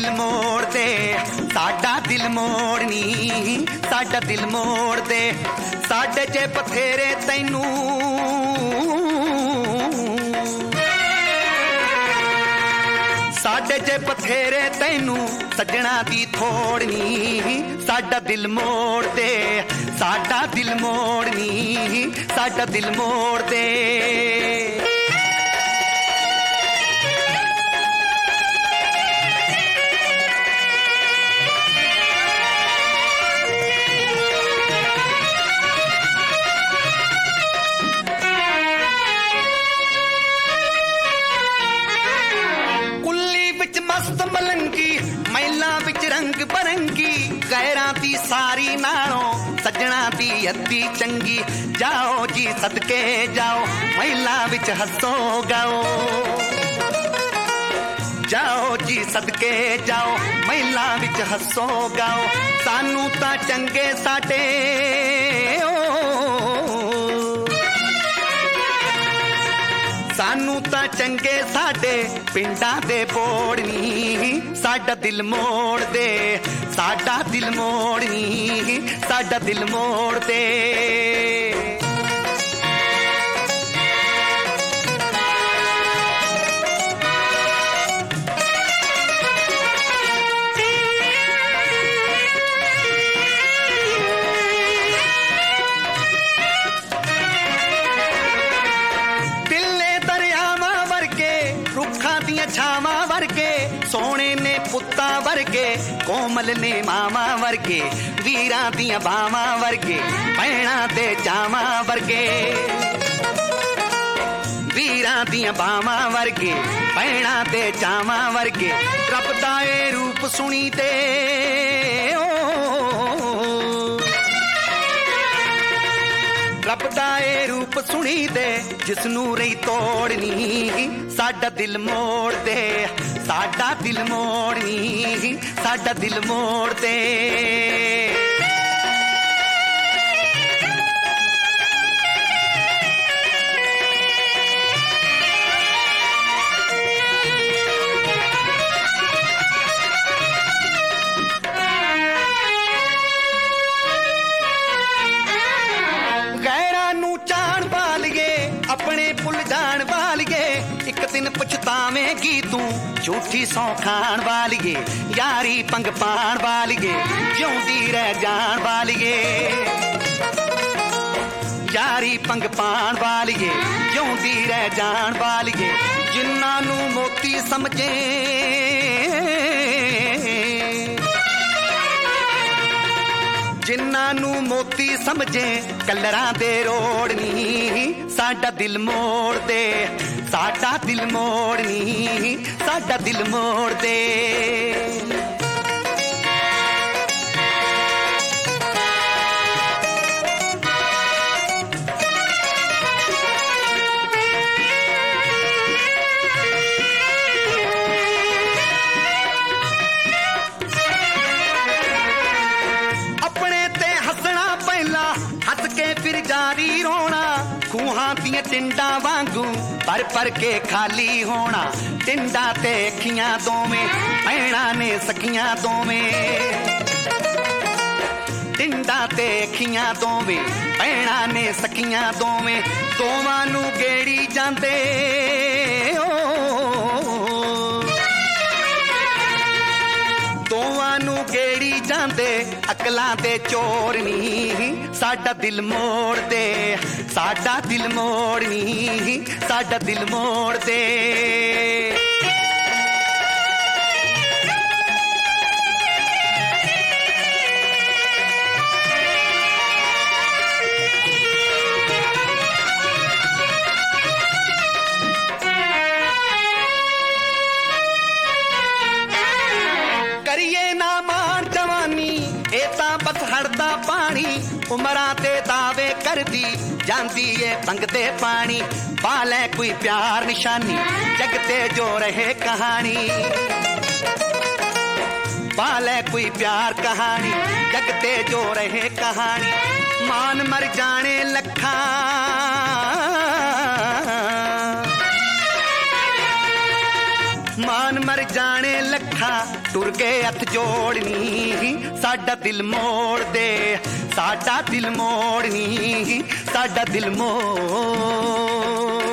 दिल मोड़ दे, साडा दिल मोड़नी, साडा दिल मोड़ दे। साडे च बथेरे तैनू साडे च बथेरे तैनू सजना दी थोड़नी, साडा दिल मोड़ दे, साडा दिल मोड़नी, साडा दिल मोड़ दे। मस्त मलंगी महिला विच रंग बरंगी, गैरां दी सारी नालों सजना दी अद्धी चंगी। जाओ जी सदके जाओ, महिला विच हसो गाओ, जाओ जी सदके जाओ, महिला विच हसो गाओ। सानू तां चंगे साडे सानू तां चंगे साडे पिंडां दे बोड़नी, साडा दिल मोड़ दे, साडा दिल मोड़नी, साडा दिल मोड़ दे। छावा वर्गे सोने ने पुत्ता वर्गे, कोमल ने मामा वर्गे, वीरां दियां बावां वर्गे, भैणां दे जावां वर्गे, वीरां दियां बावां वर्गे, भैणां दे जावां वर्गे। रब दा ए रूप सुनी ते रब दा ए रूप सुनी दे, जिसनू रही तोड़नी, साडा दिल मोड़ दे, साडा दिल मोड़नी, साडा दिल मोड़ दे। अपने भुल जान वालिए, एक दिन पछतावेंगी तू, झूठी सौ खान वालिए, यारी पंग पान वालिए, जिउंदी रह जान वालिए, यारी पंग पान वालिए, जिउंदी रह जान वालिए। जिन्हां नू मोती समझे जिन्हां नू मोती समझे, कलरां दे रोड़नी, साडा दिल मोड़ दे, साडा दिल मोड़नी, साडा दिल मोड़ दे। फिर जारी रोना, खूहां दियां टिंडां वांगू पर पर के खाली होना। टिंडा ते अखियां दोवें भैणां ने सखियां दोवें, टिंडा ते अखियां दोवें भैणां ने सखियां दोवें। दोवां नू गेड़ी जांदे दोवां नू गेड़ी जांदे, अकलां दे चोरनी, साडा दिल मोड़ दे, साडा दिल मोड़नी, साडा दिल मोड़ दे। बस हड़दा पानी, उमरां ते दावे करदी जांदी ए पंगदे पानी। पाले कोई प्यार निशानी, जगते जो रहे कहानी, पाले कोई प्यार कहानी, जगते जो रहे कहानी। मान मर जाने लखा ਮਾਨ ਮਰ ਜਾਣੇ ਲੱਖਾਂ ਟੁਰ ਗਏ ਹੱਥ ਜੋੜਨੀ, ਸਾਡਾ ਦਿਲ ਮੋੜ ਦੇ, ਸਾਡਾ ਦਿਲ ਮੋੜਨੀ, ਸਾਡਾ ਦਿਲ ਮੋੜ